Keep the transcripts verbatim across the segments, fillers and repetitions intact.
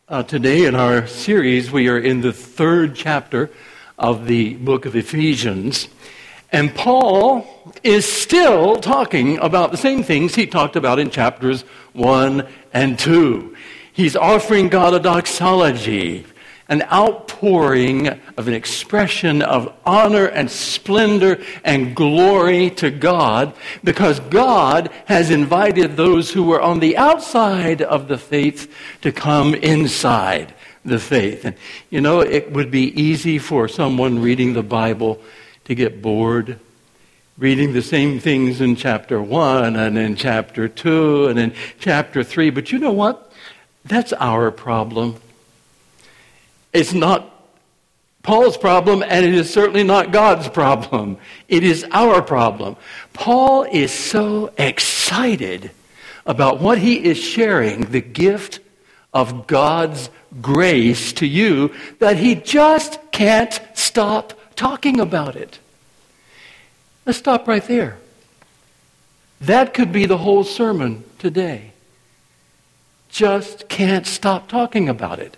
Uh, today in our series, we are in the third chapter of the book of Ephesians. And Paul is still talking about the same things he talked about in chapters one and two. He's offering God a doxology, an outpouring of an expression of honor and splendor and glory to God, because God has invited those who were on the outside of the faith to come inside the faith. And you know, it would be easy for someone reading the Bible to get bored, reading the same things in chapter one and in chapter two and in chapter three. But you know what? That's our problem. It's not Paul's problem, and it is certainly not God's problem. It is our problem. Paul is so excited about what he is sharing, the gift of God's grace to you, that he just can't stop talking about it. Let's stop right there. That could be the whole sermon today. Just can't stop talking about it.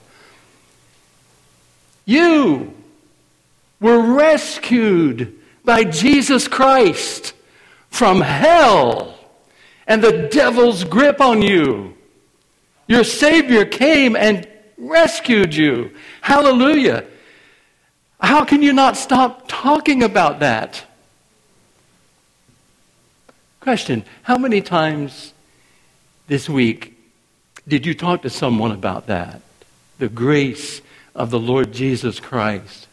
You were rescued by Jesus Christ from hell and the devil's grip on you. Your Savior came and rescued you. Hallelujah. How can you not stop talking about that? Question, how many times this week did you talk to someone about that? The grace of the Lord Jesus Christ.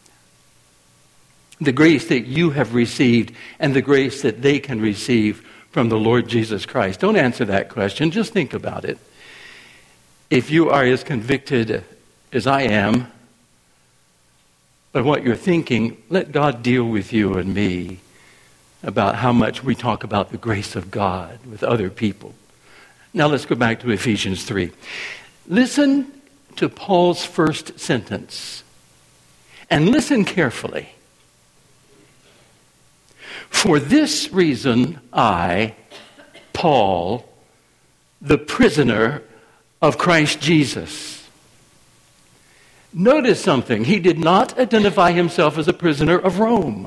The grace that you have received and the grace that they can receive from the Lord Jesus Christ. Don't answer that question. Just think about it. If you are as convicted as I am by what you're thinking, let God deal with you and me about how much we talk about the grace of God with other people. Now let's go back to Ephesians three. Listen to Paul's first sentence. And listen carefully. For this reason, I, Paul, the prisoner of Christ Jesus. Notice something. He did not identify himself as a prisoner of Rome.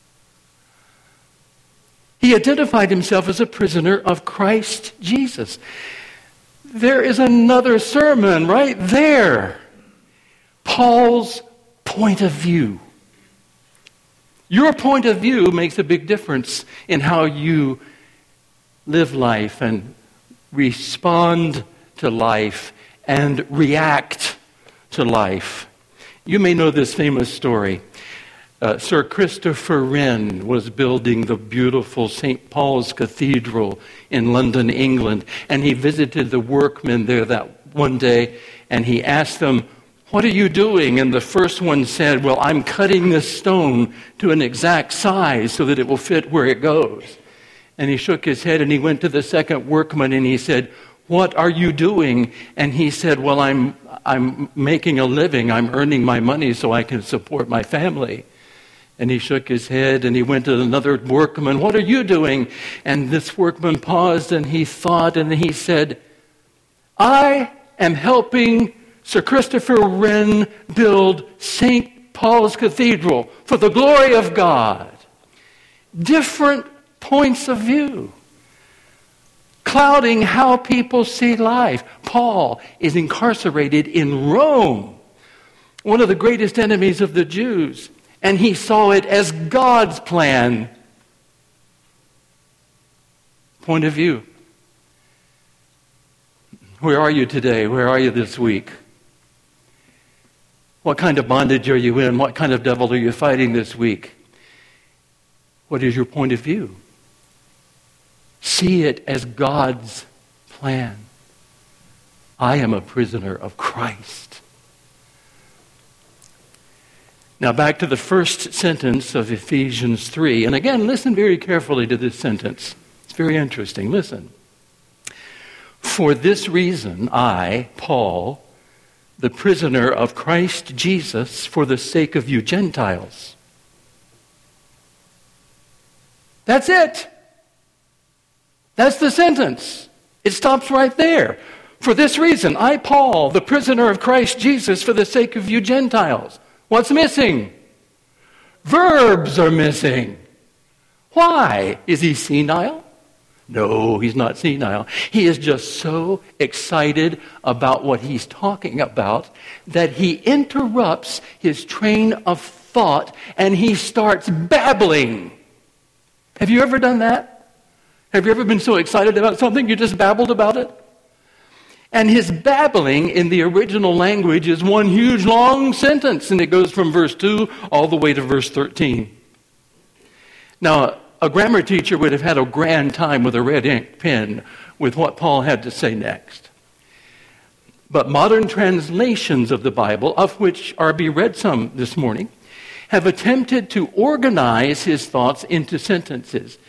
He identified himself as a prisoner of Christ Jesus. There is another sermon right there. Paul's point of view. Your point of view makes a big difference in how you live life and respond to life and react to life. You may know this famous story. Uh, Sir Christopher Wren was building the beautiful Saint Paul's Cathedral in London, England, and he visited the workmen there that one day, and he asked them, "What are you doing?" And the first one said, "Well, I'm cutting this stone to an exact size so that it will fit where it goes." And he shook his head, and he went to the second workman, and he said, "What are you doing?" And he said, "Well, I'm I'm making a living. I'm earning my money so I can support my family." And he shook his head, and he went to another workman. "What are you doing?" And this workman paused, and he thought, and he said, "I am helping Sir Christopher Wren build Saint Paul's Cathedral for the glory of God." Different points of view, clouding how people see life. Paul is incarcerated in Rome, one of the greatest enemies of the Jews. And he saw it as God's plan. Point of view. Where are you today? Where are you this week? What kind of bondage are you in? What kind of devil are you fighting this week? What is your point of view? See it as God's plan. I am a prisoner of Christ. Now back to the first sentence of Ephesians three. And again, listen very carefully to this sentence. It's very interesting. Listen. For this reason, I, Paul, the prisoner of Christ Jesus, for the sake of you Gentiles. That's it. That's the sentence. It stops right there. For this reason, I, Paul, the prisoner of Christ Jesus, for the sake of you Gentiles. What's missing? Verbs are missing. Why? Is he senile? No, he's not senile. He is just so excited about what he's talking about that he interrupts his train of thought and he starts babbling. Have you ever done that? Have you ever been so excited about something you just babbled about it? And his babbling in the original language is one huge long sentence, and it goes from verse two all the way to verse thirteen. Now, a grammar teacher would have had a grand time with a red ink pen with what Paul had to say next. But modern translations of the Bible, of which R B read some this morning, have attempted to organize his thoughts into sentences.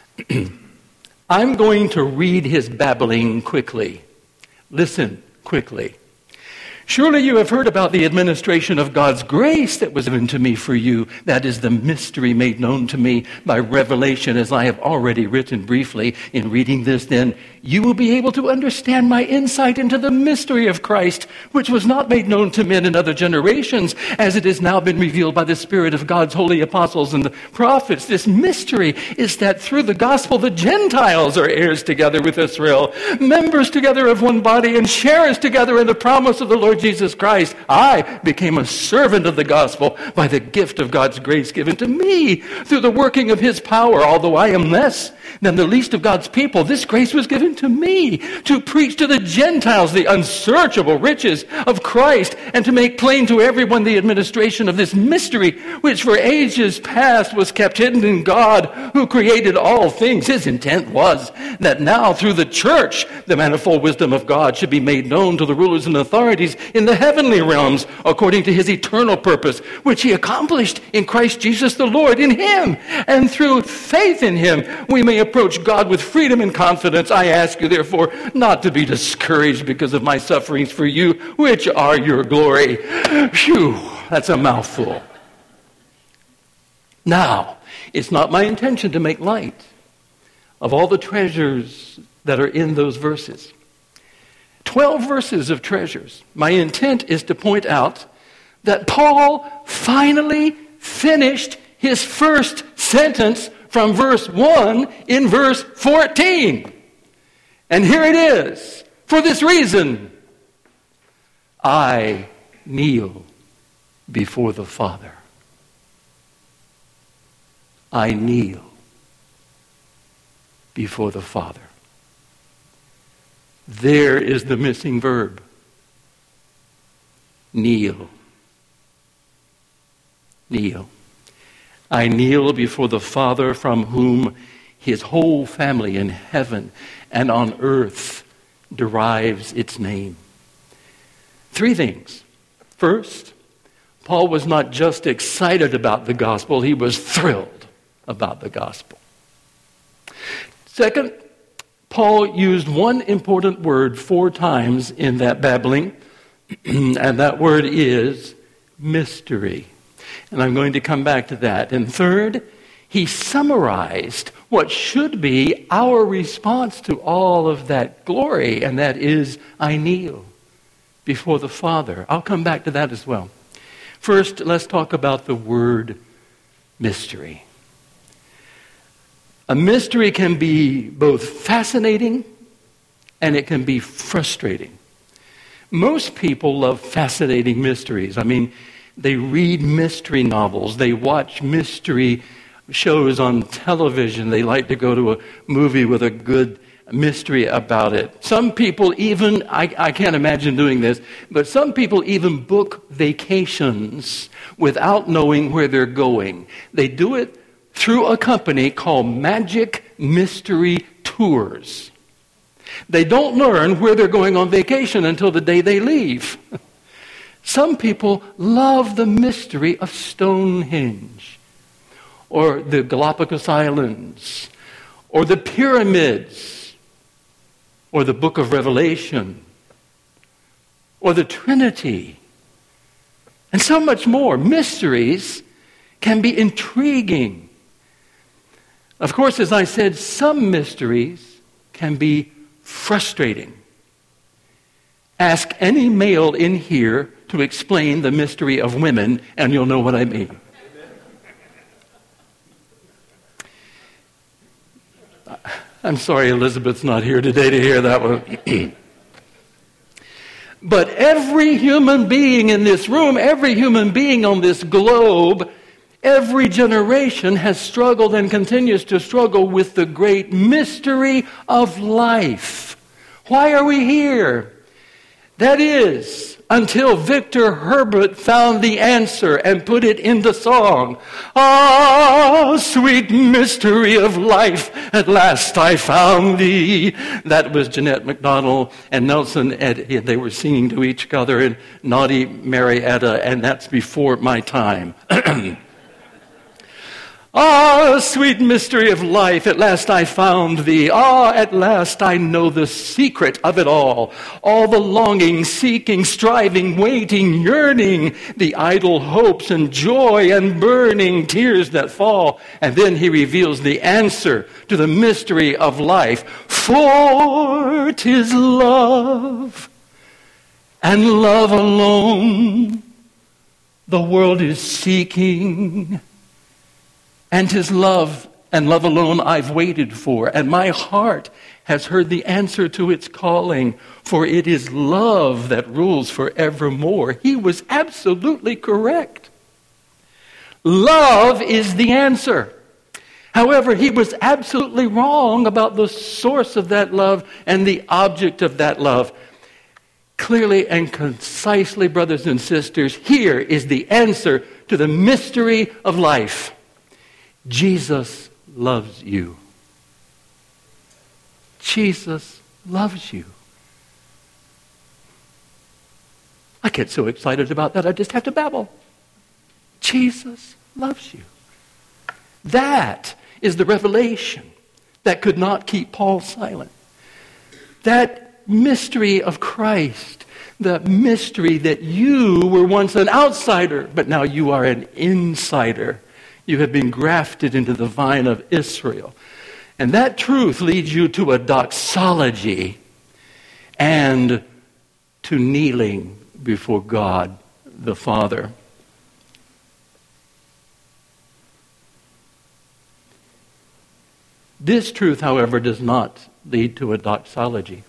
I'm going to read his babbling quickly. Listen quickly. Surely you have heard about the administration of God's grace that was given to me for you. That is the mystery made known to me by revelation, as I have already written briefly. In reading this, then, you will be able to understand my insight into the mystery of Christ, which was not made known to men in other generations, as it has now been revealed by the Spirit of God's holy apostles and the prophets. This mystery is that through the gospel, the Gentiles are heirs together with Israel, members together of one body, and sharers together in the promise of the Lord Jesus Christ. I became a servant of the gospel by the gift of God's grace given to me through the working of his power. Although I am less than the least of God's people, this grace was given to me to preach to the Gentiles the unsearchable riches of Christ and to make plain to everyone the administration of this mystery, which for ages past was kept hidden in God, who created all things. His intent was that now through the church, the manifold wisdom of God should be made known to the rulers and authorities in the heavenly realms, according to his eternal purpose, which he accomplished in Christ Jesus the Lord. In him, and through faith in him, we may approach God with freedom and confidence. I ask you, therefore, not to be discouraged because of my sufferings for you, which are your glory. Phew, that's a mouthful. Now, it's not my intention to make light of all the treasures that are in those verses. Twelve verses of treasures. My intent is to point out that Paul finally finished his first sentence from verse one in verse fourteen. And here it is. For this reason, I kneel before the Father. I kneel before the Father. There is the missing verb. Kneel. Kneel. I kneel before the Father, from whom his whole family in heaven and on earth derives its name. Three things. First, Paul was not just excited about the gospel, he was thrilled about the gospel. Second, Paul used one important word four times in that babbling, and that word is mystery. And I'm going to come back to that. And third, he summarized what should be our response to all of that glory, and that is, I kneel before the Father. I'll come back to that as well. First, let's talk about the word mystery. A mystery can be both fascinating and it can be frustrating. Most people love fascinating mysteries. I mean, they read mystery novels. They watch mystery shows on television. They like to go to a movie with a good mystery about it. Some people even, I, I can't imagine doing this, but some people even book vacations without knowing where they're going. They do it through a company called Magic Mystery Tours. They don't learn where they're going on vacation until the day they leave. Some people love the mystery of Stonehenge, or the Galapagos Islands, or the pyramids, or the book of Revelation, or the Trinity, and so much more. Mysteries can be intriguing. Of course, as I said, some mysteries can be frustrating. Ask any male in here to explain the mystery of women, and you'll know what I mean. I'm sorry Elizabeth's not here today to hear that one. But every human being in this room, every human being on this globe, every generation has struggled and continues to struggle with the great mystery of life. Why are we here? That is, until Victor Herbert found the answer and put it into song. Ah, sweet mystery of life, at last I found thee. That was Jeanette MacDonald and Nelson Eddy. They were singing to each other in Naughty Marietta, and that's before my time. Ah, sweet mystery of life, at last I found thee. Ah, at last I know the secret of it all. All the longing, seeking, striving, waiting, yearning, the idle hopes and joy and burning tears that fall. And then he reveals the answer to the mystery of life. For 'tis love, and love alone, the world is seeking. And 'tis love, and love alone I've waited for, and my heart has heard the answer to its calling, for it is love that rules forevermore. He was absolutely correct. Love is the answer. However, he was absolutely wrong about the source of that love and the object of that love. Clearly and concisely, brothers and sisters, here is the answer to the mystery of life. Jesus loves you. Jesus loves you. I get so excited about that, I just have to babble. Jesus loves you. That is the revelation that could not keep Paul silent. That mystery of Christ, the mystery that you were once an outsider, but now you are an insider. You have been grafted into the vine of Israel. And that truth leads you to a doxology and to kneeling before God the Father. This truth, however, does not lead to a doxology.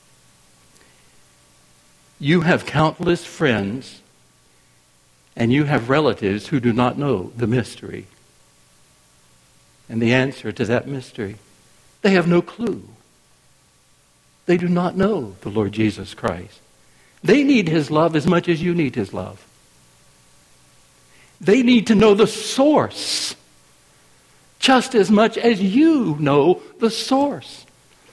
You have countless friends and you have relatives who do not know the mystery and the answer to that mystery. They have no clue. They do not know the Lord Jesus Christ. They need his love as much as you need his love. They need to know the source just as much as you know the source.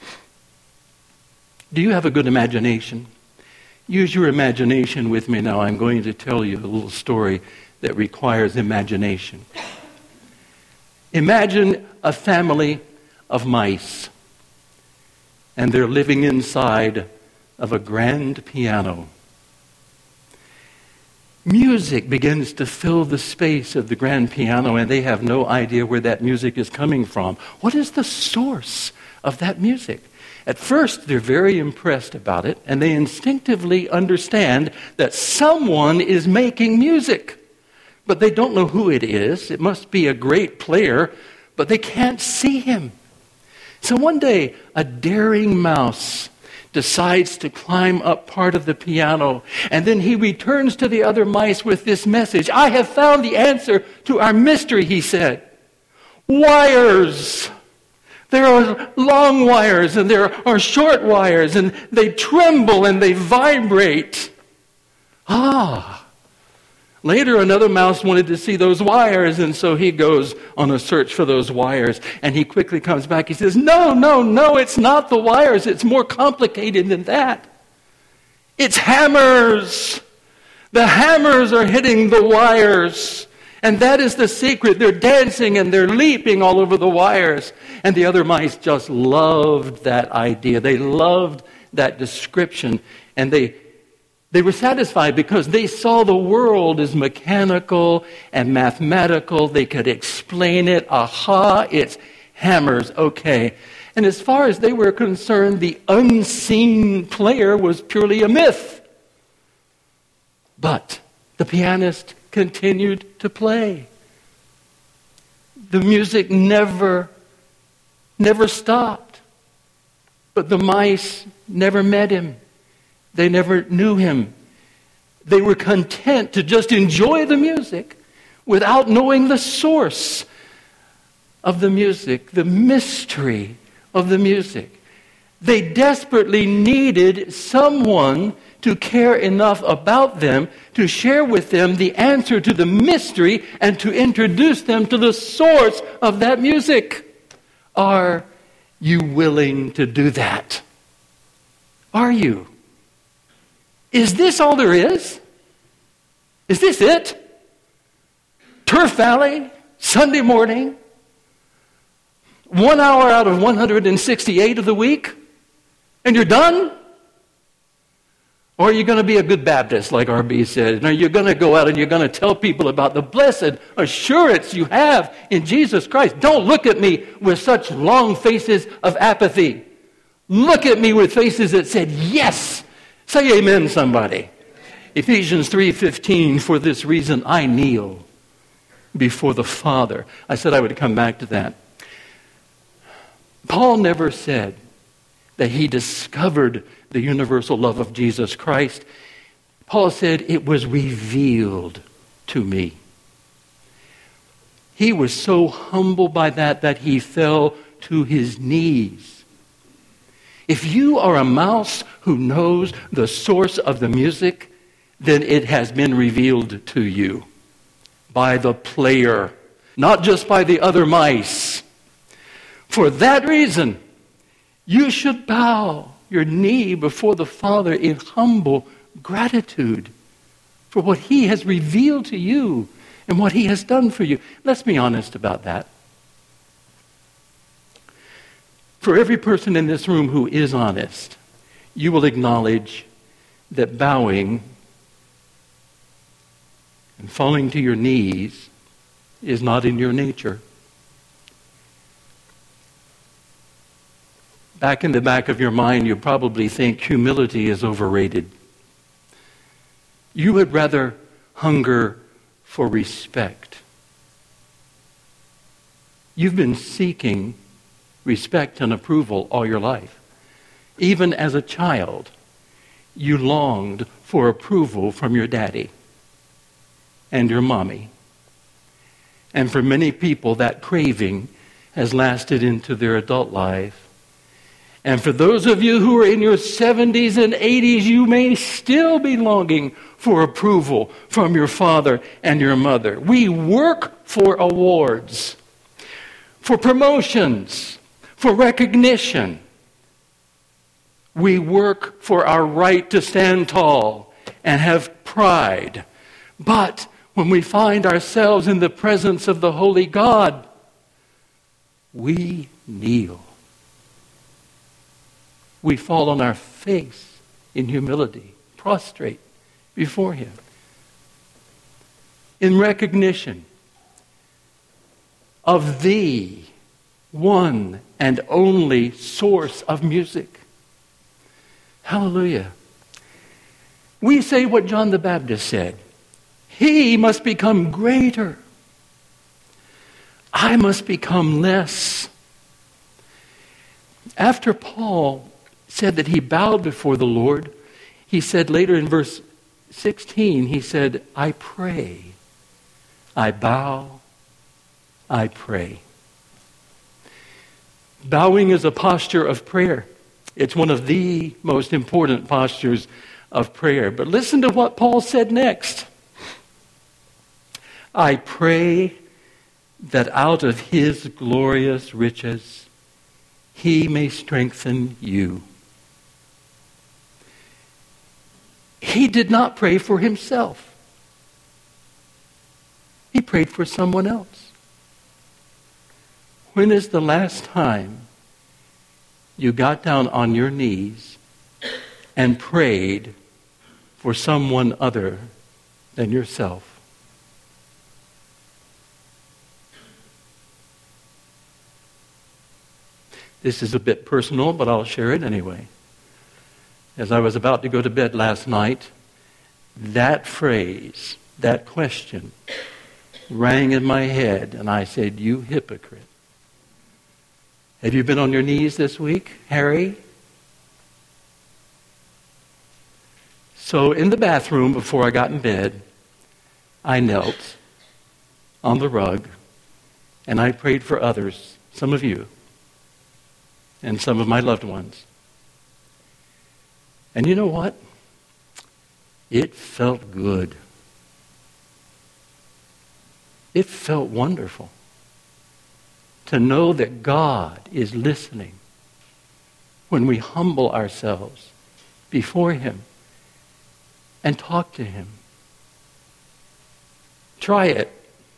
Do you have a good imagination? Use your imagination with me now. I'm going to tell you a little story that requires imagination. Imagine a family of mice, and they're living inside of a grand piano. Music begins to fill the space of the grand piano, and they have no idea where that music is coming from. What is the source of that music? At first, they're very impressed about it, and they instinctively understand that someone is making music. But they don't know who it is. It must be a great player, but they can't see him. So one day, a daring mouse decides to climb up part of the piano, and then he returns to the other mice with this message. I have found the answer to our mystery, he said. Wires! There are long wires and there are short wires, and they tremble and they vibrate. Ah! Later, another mouse wanted to see those wires, and so he goes on a search for those wires, and he quickly comes back. He says, no, no, no, it's not the wires. It's more complicated than that. It's hammers. The hammers are hitting the wires. And that is the secret. They're dancing and they're leaping all over the wires. And the other mice just loved that idea. They loved that description. And they they were satisfied because they saw the world as mechanical and mathematical. They could explain it. Aha, it's hammers. Okay. And as far as they were concerned, the unseen player was purely a myth. But the pianist continued to play. The music never, never stopped. But the mice never met him. They never knew him. They were content to just enjoy the music without knowing the source of the music, the mystery of the music. They desperately needed someone to care enough about them to share with them the answer to the mystery and to introduce them to the source of that music. Are you willing to do that? Are you? Is this all there is? Is this it? Turf Valley, Sunday morning, one hour out of one hundred sixty-eight of the week, and you're done? Or are you going to be a good Baptist, like R B said? And are you going to go out and you're going to tell people about the blessed assurance you have in Jesus Christ? Don't look at me with such long faces of apathy. Look at me with faces that said, yes. Say amen, somebody. Ephesians three fifteen, for this reason I kneel before the Father. I said I would come back to that. Paul never said that he discovered the universal love of Jesus Christ. Paul said it was revealed to me. He was so humbled by that that he fell to his knees. If you are a mouse who knows the source of the music, then it has been revealed to you by the player, not just by the other mice. For that reason, you should bow your knee before the Father in humble gratitude for what he has revealed to you and what he has done for you. Let's be honest about that. For every person in this room who is honest, you will acknowledge that bowing and falling to your knees is not in your nature. Back in the back of your mind, you probably think humility is overrated. You would rather hunger for respect. You've been seeking respect and approval all your life. Even as a child, you longed for approval from your daddy and your mommy. And for many people, that craving has lasted into their adult life. And for those of you who are in your seventies and eighties, you may still be longing for approval from your father and your mother. We work for awards, for promotions, for recognition. We work for our right to stand tall and have pride. But when we find ourselves in the presence of the Holy God, we kneel. We fall on our face in humility, prostrate before him, in recognition of the one and only source of music. Hallelujah. We say what John the Baptist said. He must become greater. I must become less. After Paul said that he bowed before the Lord, he said later in verse sixteen, he said, I pray, I bow, I pray. Bowing is a posture of prayer. It's one of the most important postures of prayer. But listen to what Paul said next. I pray that out of his glorious riches he may strengthen you. He did not pray for himself. He prayed for someone else. When is the last time you got down on your knees and prayed for someone other than yourself? This is a bit personal, but I'll share it anyway. As I was about to go to bed last night, that phrase, that question, rang in my head, and I said, "You hypocrite." Have you been on your knees this week, Harry? So in the bathroom before I got in bed, I knelt on the rug, and I prayed for others, some of you, and some of my loved ones. And you know what? It felt good. It felt wonderful to know that God is listening when we humble ourselves before Him and talk to Him. Try it.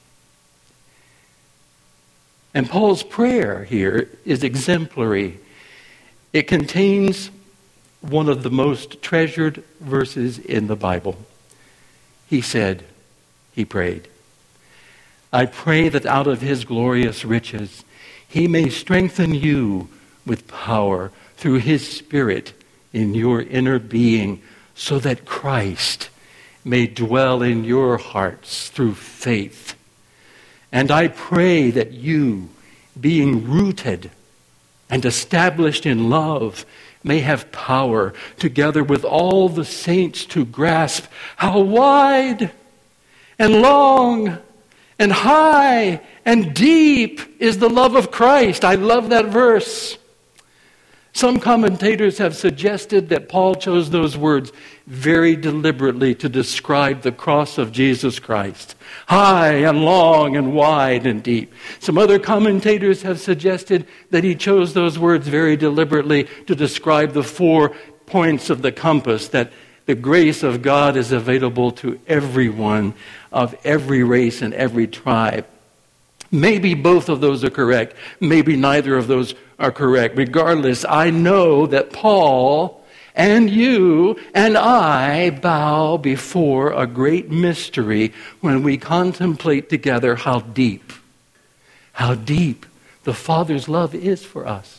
And Paul's prayer here is exemplary. It contains one of the most treasured verses in the Bible. He said, he prayed, "I pray that out of His glorious riches He may strengthen you with power through His Spirit in your inner being, so that Christ may dwell in your hearts through faith. And I pray that you, being rooted and established in love, may have power, together with all the saints, to grasp how wide and long and high and deep is the love of Christ." I love that verse. Some commentators have suggested that Paul chose those words very deliberately to describe the cross of Jesus Christ. High and long and wide and deep. Some other commentators have suggested that he chose those words very deliberately to describe the four points of the compass, that the grace of God is available to everyone of every race and every tribe. Maybe both of those are correct. Maybe neither of those are correct. Regardless, I know that Paul and you and I bow before a great mystery when we contemplate together how deep, how deep the Father's love is for us.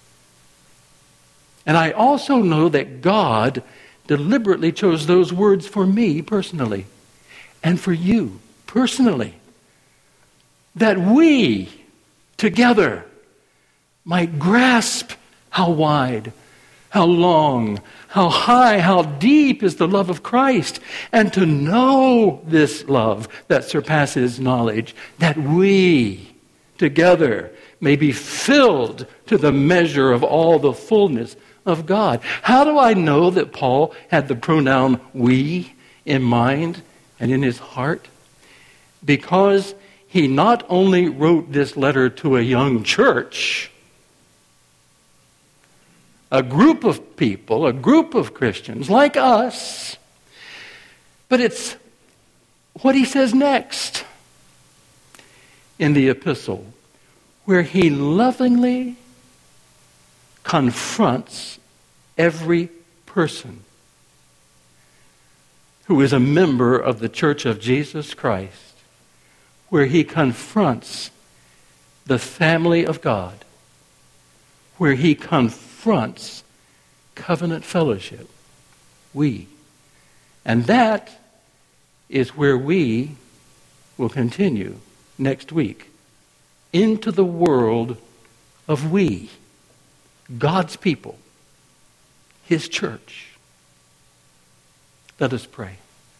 And I also know that God deliberately chose those words for me personally and for you personally, that we together might grasp how wide, how long, how high, how deep is the love of Christ, and to know this love that surpasses knowledge, that we together may be filled to the measure of all the fullness of God. How do I know that Paul had the pronoun we in mind and in his heart? Because he not only wrote this letter to a young church, a group of people, a group of Christians like us, but it's what he says next in the epistle, where he lovingly confronts every person who is a member of the Church of Jesus Christ, where he confronts the family of God, where he confronts covenant fellowship. We. And that is where we will continue next week, into the world of we, God's people, His church. Let us pray.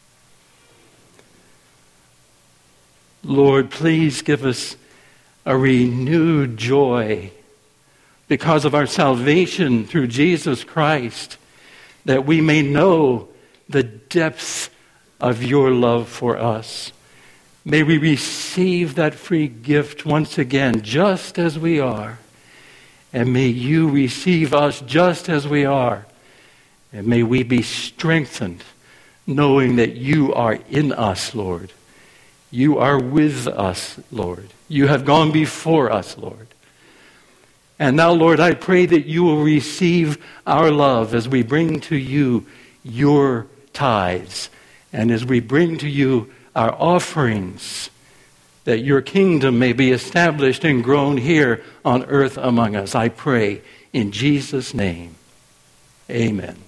Lord, please give us a renewed joy because of our salvation through Jesus Christ, that we may know the depth of your love for us. May we receive that free gift once again, just as we are. And may you receive us just as we are. And may we be strengthened, knowing that you are in us, Lord. You are with us, Lord. You have gone before us, Lord. And now, Lord, I pray that you will receive our love as we bring to you your tithes, and as we bring to you our offerings, that your kingdom may be established and grown here on earth among us. I pray in Jesus' name. Amen.